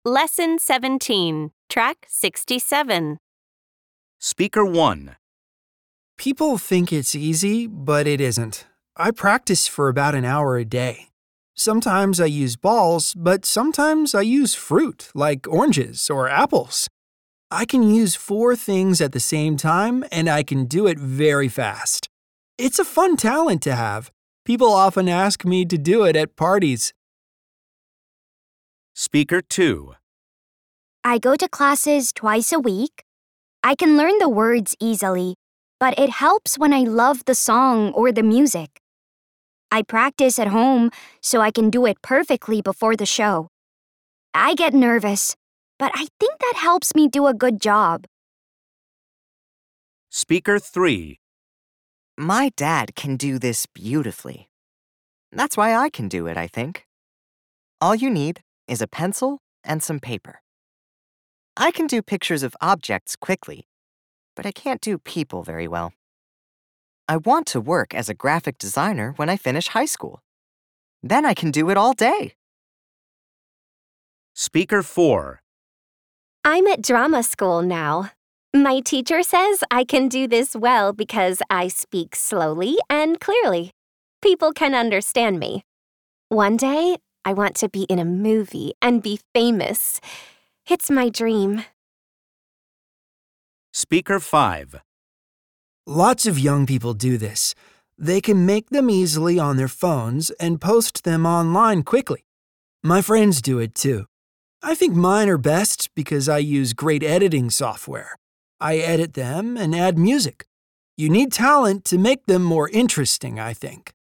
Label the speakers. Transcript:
Speaker 1: Lesson 17, Track 67.
Speaker 2: Speaker 1.
Speaker 3: People think it's easy, but it isn't. I practice for about an hour a day. Sometimes I use balls, but sometimes I use fruit, like oranges or apples. I can use 4 things at the same time, and I can do it very fast. It's a fun talent to have. People often ask me to do it at parties.
Speaker 2: Speaker 2.
Speaker 4: I go to classes twice a week. I can learn the words easily, but it helps when I love the song or the music. I practice at home so I can do it perfectly before the show. I get nervous, but I think that helps me do a good job.
Speaker 2: Speaker 3.
Speaker 5: My dad can do this beautifully. That's why I can do it, I think. All you need is a pencil and some paper. I can do pictures of objects quickly, but I can't do people very well. I want to work as a graphic designer when I finish high school. Then I can do it all day.
Speaker 2: Speaker 4.
Speaker 1: I'm at drama school now. My teacher says I can do this well because I speak slowly and clearly. People can understand me. One day, I want to be in a movie and be famous. It's my dream.
Speaker 2: Speaker 5.
Speaker 3: Lots of young people do this. They can make them easily on their phones and post them online quickly. My friends do it too. I think mine are best because I use great editing software. I edit them and add music. You need talent to make them more interesting, I think.